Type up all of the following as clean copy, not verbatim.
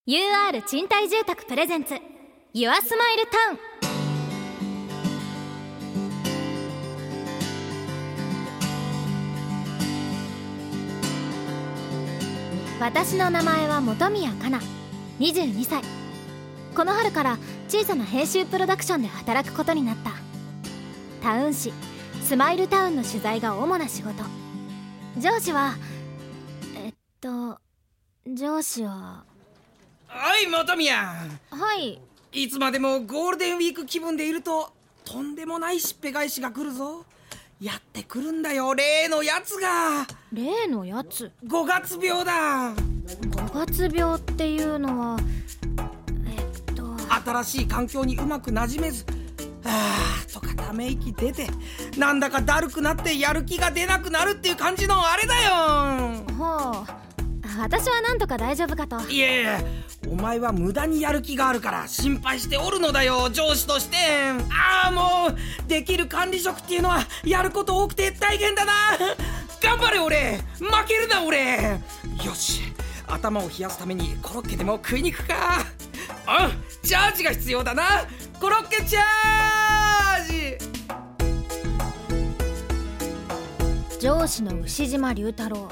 UR 賃貸住宅プレゼンツ Your Smile Town。 私の名前は本宮かな、22歳。この春から小さな編集プロダクションで働くことになった。タウン誌スマイルタウンの取材が主な仕事。上司は上司ははい、本宮。 はい。 いつまでもゴールデンウィーク気分でいるととんでもないしっぺ返しが来るぞ。やってくるんだよ、例のやつが。 例のやつ 5月病だ。 5月病っていうのは新しい環境にうまく馴染めず、とかため息出て、なんだかだるくなってやる気が出なくなるっていう感じのあれだよ。 ほう、私はなんとか大丈夫かと。 いや、お前は無駄にやる気があるから心配しておるのだよ、上司として。もうできる管理職っていうのはやること多くて大変だな。頑張れ俺、負けるな俺。よし、頭を冷やすためにコロッケでも食いに行くか。チャージが必要だな。コロッケチャージ。 上司の牛島龍太郎、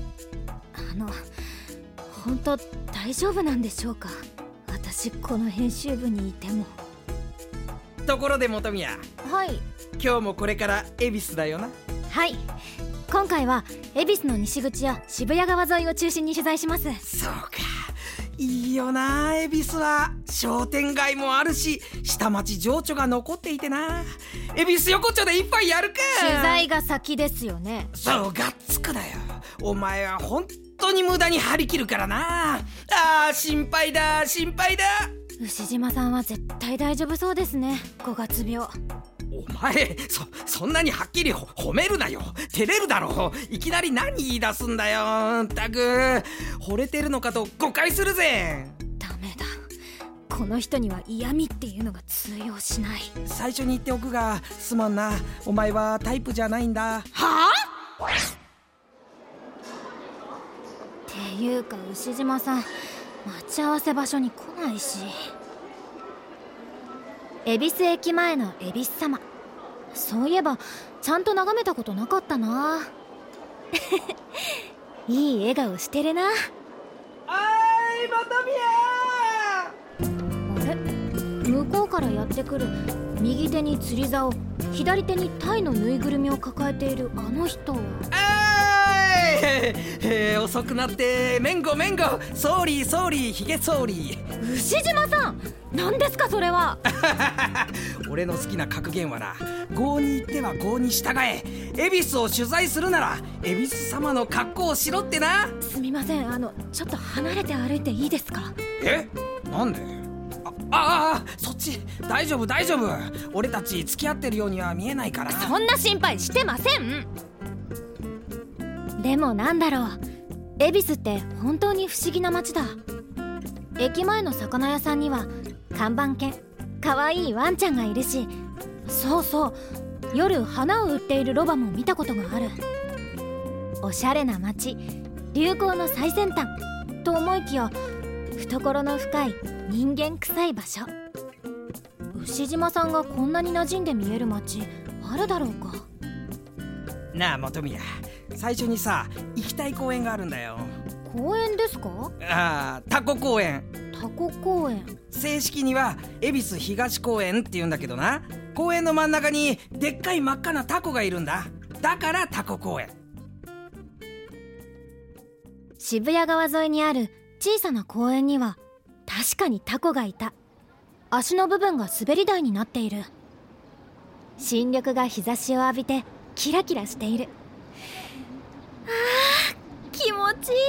本当大丈夫なんでしょうか。私この編集部にいても。 ところで本宮。 はい。 今日もこれから恵比寿だよな。 はい、今回は恵比寿の西口や渋谷川沿いを中心に取材します。 そうか、いいよな恵比寿は。商店街もあるし下町情緒が残っていてな。恵比寿横丁で一杯やるか。 取材が先ですよね。 そう、がっつくだよ。お前は本当に無駄に張り切るからな。心配だ心配だ。 牛島さんは絶対大丈夫そうですね、5月病。 お前、そんなにはっきり褒めるなよ。照れるだろ。いきなり何言い出すんだよ。ったく惚れてるのかと誤解するぜ。 ダメだ、この人には嫌味っていうのが通用しない。 最初に言っておくが、すまんな、お前はタイプじゃないんだ。 はあ？っていうか牛島さん、待ち合わせ場所に来ないし。恵比寿駅前の恵比寿様、そういえばちゃんと眺めたことなかったな。いい笑顔してるな。 本宮。 あれ、向こうからやってくる右手に釣り竿、左手にタイのぬいぐるみを抱えているあの人。 遅くなってめんごめんご。ソーリーヒゲソーリー。 牛島さん、何ですかそれは。 俺の好きな格言はな、郷に行っては郷に従え。恵比寿を取材するなら恵比寿様の格好をしろってな。 すみません、ちょっと離れて歩いていいですか。 なんで。そっち。大丈夫。俺たち付き合ってるようには見えないから。 そんな心配してません。でもなんだろう、恵比寿って本当に不思議な街だ。駅前の魚屋さんには看板犬、かわいいワンちゃんがいるし、そう夜花を売っているロバも見たことがある。おしゃれな街、流行の最先端と思いきや懐の深い人間臭い場所。牛島さんがこんなに馴染んで見える街あるだろうか。 なあ本宮、最初にさ、行きたい公園があるんだよ。 公園ですか。 タコ公園。 タコ公園、 正式には恵比寿東公園って言うんだけどな。公園の真ん中にでっかい真っ赤なタコがいるんだ。だからタコ公園。 渋谷川沿いにある小さな公園には確かにタコがいた。足の部分が滑り台になっている。新緑が日差しを浴びてキラキラしている。気持ちいい。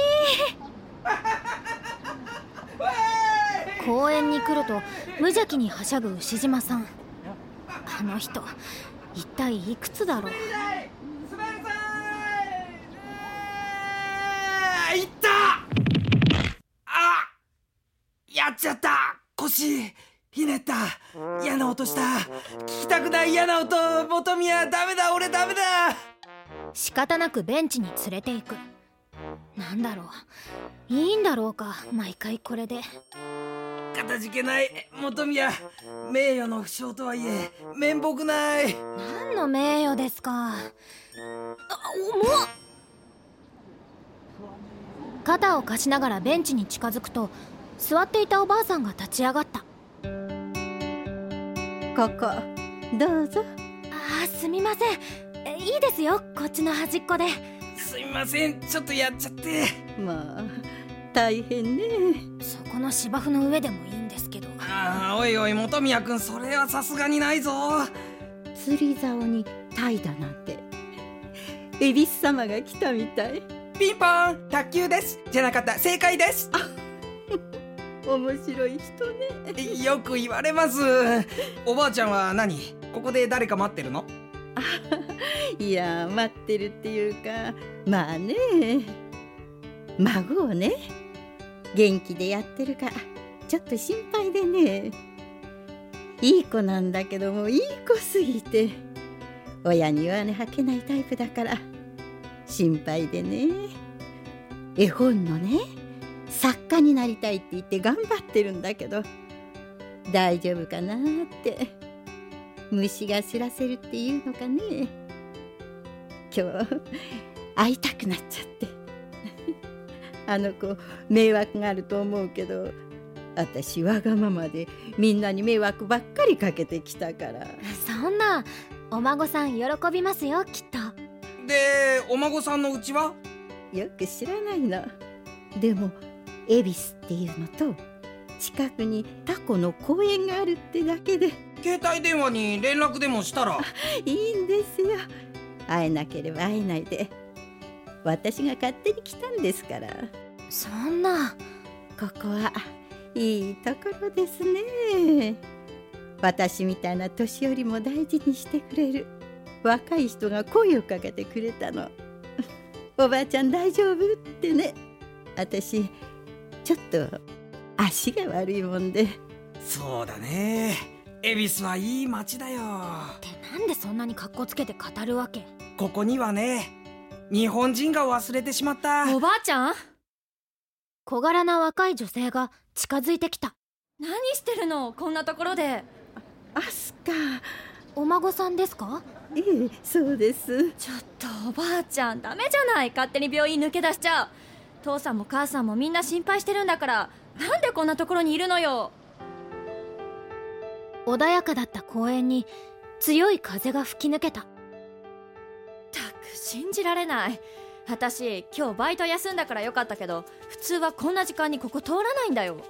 公園に来ると無邪気にはしゃぐ牛島さん。あの人一体いくつだろう。 いった。やっちゃった。腰ひねった。嫌な音した。聞きたくない嫌な音。本宮、ダメだ、俺ダメだ。 仕方なくベンチに連れて行く。 なんだろう、いいんだろうか毎回これで。 かたじけない本宮。名誉の負傷とはいえ面目ない。 何の名誉ですか。重っ。肩を貸しながらベンチに近づくと、座っていたおばあさんが立ち上がった。 ここどうぞ。 すみません、いいですよ、こっちの端っこで。 すみません、ちょっとやっちゃって。 まあ大変ね。 そこの芝生の上でもいいんですけど。 おいおい本宮君、それはさすがにないぞ。 釣り竿にタイだなんて。恵比寿様が来たみたい。 ピンポン、卓球ですじゃなかった、正解です。 面白い人ね。 よく言われます。おばあちゃんは何、ここで誰か待ってるの？ いや、待ってるっていうか、まあね、孫をね、元気でやってるかちょっと心配でね。いい子なんだけども、いい子すぎて親に弱音吐けないタイプだから心配でね。絵本のね、作家になりたいって言って頑張ってるんだけど、大丈夫かなって。虫が知らせるっていうのかね。今日会いたくなっちゃって。あの子迷惑があると思うけど、私わがままでみんなに迷惑ばっかりかけてきたから。 そんな、お孫さん喜びますよきっと。 で、お孫さんのうちは？ よく知らないの。でも恵比寿っていうのと、近くにタコの公園があるってだけで。 携帯電話に連絡でもしたら？ いいんですよ。会えなければ会えないで、私が勝手に来たんですから。 そんな。 ここはいいところですね。私みたいな年寄りも大事にしてくれる若い人が声をかけてくれたの。おばあちゃん大丈夫ってね。私ちょっと足が悪いもんで。 そうだね、恵比寿はいい街だよ。 ってなんでそんなにカッコつけて語るわけ？ ここにはね、日本人が忘れてしまった。 おばあちゃん？小柄な若い女性が近づいてきた。 何してるの、こんなところで。 アスカ。 お孫さんですか？ ええ、そうです。 ちょっとおばあちゃん、ダメじゃない、勝手に病院抜け出しちゃう。父さんも母さんもみんな心配してるんだから、なんでこんなところにいるのよ。 穏やかだった公園に強い風が吹き抜けた。 たく信じられない。私今日バイト休んだからよかったけど、普通はこんな時間にここ通らないんだよ。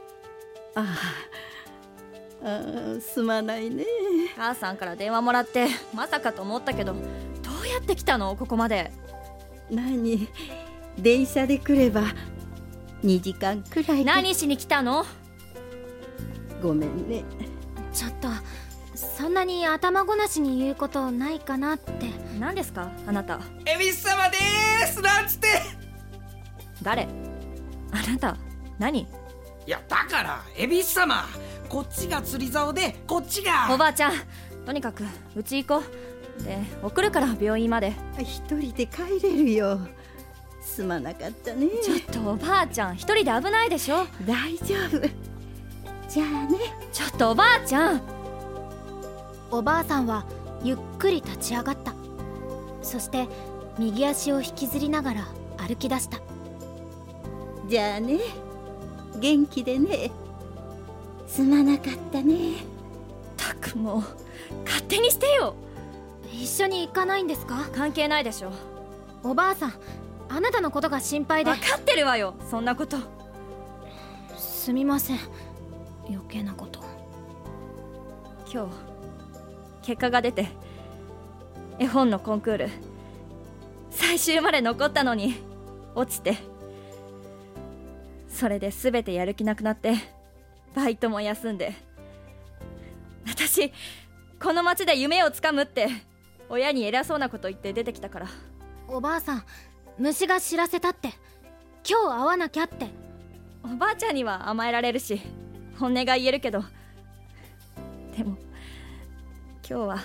すまないね。 母さんから電話もらってまさかと思ったけど、どうやって来たのここまで。 何、電車で来れば2時間くらい。 何しに来たの？ ごめんね。 ちょっとそんなに頭ごなしに言うことないかなって。 何ですかあなた？ 恵比寿様でーすなんつって。 誰？あなた何？ いやだから恵比寿様、こっちが釣り竿でこっちが。 おばあちゃん、とにかくうち行こう。で送るから病院まで。 一人で帰れるよ。すまなかったね。 ちょっとおばあちゃん、一人で危ないでしょ。 大丈夫。じゃあね。 ちょっとおばあちゃん。 おばあさんはゆっくり立ち上がった。そして右足を引きずりながら歩き出した。 じゃあね、元気でね。すまなかったね。 たくもう勝手にしてよ。 一緒に行かないんですか？ 関係ないでしょ。 おばあさん、あなたのことが心配で。 分かってるわよ、そんなこと。 すみません、余計なこと。 今日結果が出て、絵本のコンクール最終まで残ったのに落ちて、それで全てやる気なくなってバイトも休んで。私この町で夢をつかむって親に偉そうなこと言って出てきたから。 おばあさん、虫が知らせたって、今日会わなきゃって。 おばあちゃんには甘えられるし本音が言えるけど、でも今日は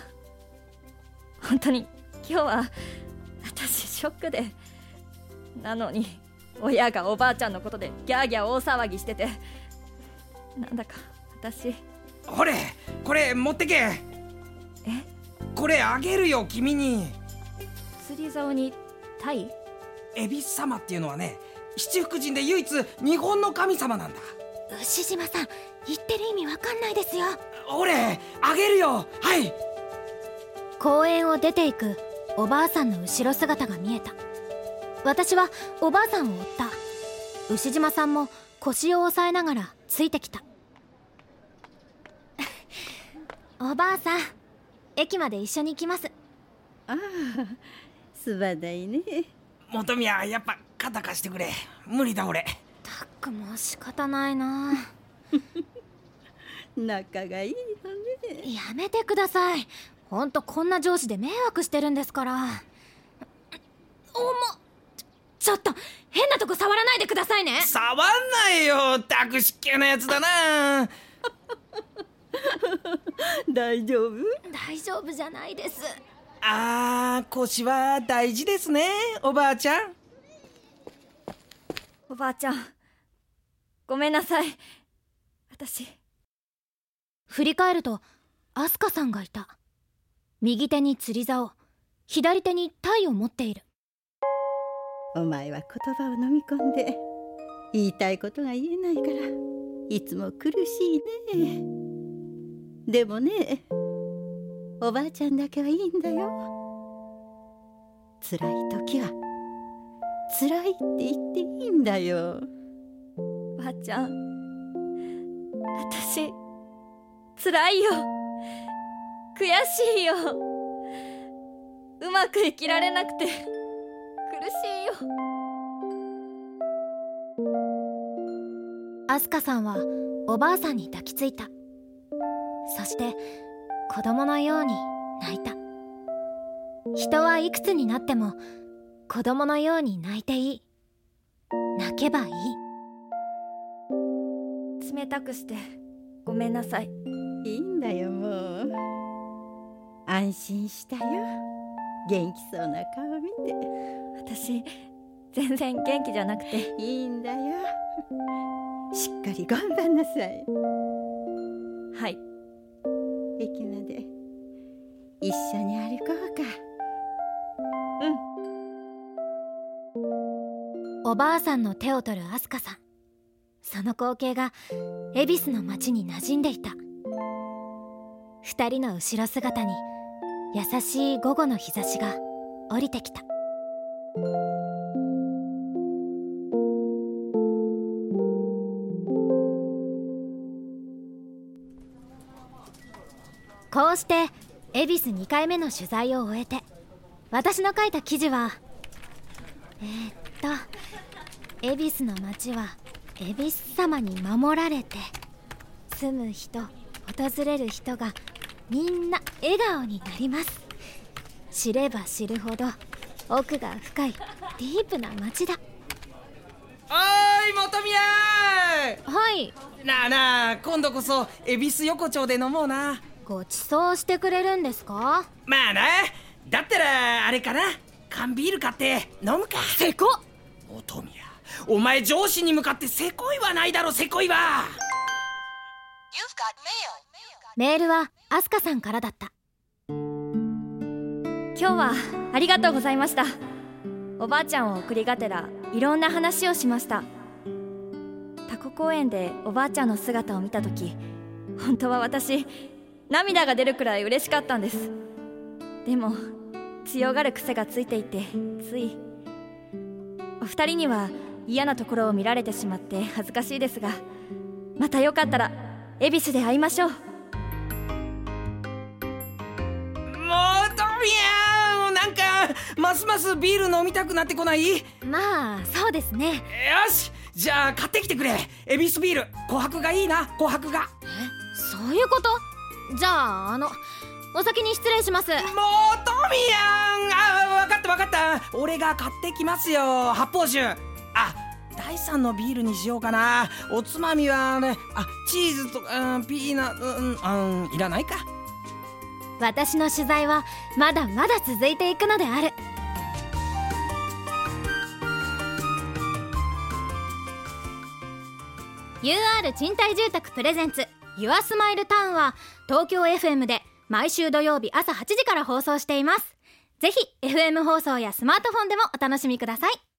本当に、今日は私ショックで。なのに親がおばあちゃんのことでギャーギャー大騒ぎしてて、なんだか私。 ほれ、これ持ってけ。これあげるよ君に。 釣り竿にタイ？ 恵比寿様っていうのはね、七福神で唯一日本の神様なんだ。 牛島さん、言ってる意味わかんないですよ。 ほれ、あげるよ。はい。 公園を出ていくおばあさんの後ろ姿が見えた。私はおばあさんを追った。牛島さんも腰を押さえながらついてきた。おばあさん、駅まで一緒に行きます。 ああ、すばだいね。 本宮、やっぱ肩貸してくれ。無理だ俺。 たくもう仕方ないな。 仲がいいのね。 やめてください。ほんとこんな上司で迷惑してるんですから。ちょっと変なとこ触らないでくださいね。 触んないよ、たく失敬なやつだな。 大丈夫？ 大丈夫じゃないです。 腰は大事ですね、おばあちゃん。 おばあちゃん、ごめんなさい。私。 振り返るとアスカさんがいた。右手に釣り竿、左手にタイを持っている。 お前は言葉を飲み込んで言いたいことが言えないからいつも苦しいね。でもね、おばあちゃんだけはいいんだよ。辛い時は辛いって言っていいんだよ。 おばあちゃん、私辛いよ、悔しいよ、うまく生きられなくて苦しいよ。 アスカさんはおばあさんに抱きついた。そして子供のように泣いた。人はいくつになっても子供のように泣いていい。泣けばいい。 冷たくしてごめんなさい。 いいんだよ、もう安心したよ。元気そうな顔見て。 私全然元気じゃなくて。 いいんだよ、しっかり頑張んなさい。 はい。 駅まで一緒に歩こうか。 おばあさんの手を取るアスカさん。その光景が恵比寿の街に馴染んでいた。二人の後ろ姿に優しい午後の日差しが降りてきた。こうして恵比寿2回目の取材を終えて、私の書いた記事は恵比寿の街は恵比寿様に守られて、住む人、訪れる人がみんな笑顔になります。知れば知るほど奥が深いディープな街だ。 おーい、本宮。 はい。 なあなあ、今度こそ恵比寿横丁で飲もうな。 ご馳走してくれるんですか？ まあな、だったらあれかな、缶ビール買って飲むか。 せこっ。 本宮、お前上司に向かってせこいはないだろ。せこいは。 メールはアスカさんからだった。 今日はありがとうございました。おばあちゃんを送りがてらいろんな話をしました。タコ公園でおばあちゃんの姿を見たとき、本当は私涙が出るくらい嬉しかったんです。でも強がる癖がついていて、つい。お二人には嫌なところを見られてしまって恥ずかしいですが、またよかったら恵比寿で会いましょう。 本宮、なんかますますビール飲みたくなってこない？ まあそうですね。 よし、じゃあ買ってきてくれ。恵比寿ビール、琥珀がいいな、琥珀が。 そういうこと？じゃあお先に失礼します。 もうトミヤん、分かった俺が買ってきますよ、発泡酒。第3のビールにしようかな。おつまみはね、チーズとピーナッツいらないか。 私の取材はまだまだ続いていくのである。 UR 賃貸住宅プレゼンツユアスマイルタウンは東京 FM で毎週土曜日朝8時から放送しています。ぜひ FM 放送やスマートフォンでもお楽しみください。